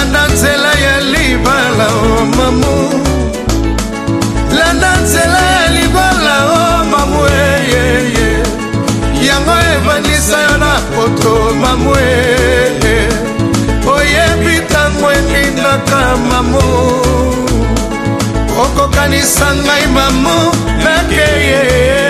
landa nzela ya libala o mamu landa nzela ya libala o mamu yango evanisa yo na poto mamu oyebi tango elingaka mamu okokanisa ngai mamu nakeye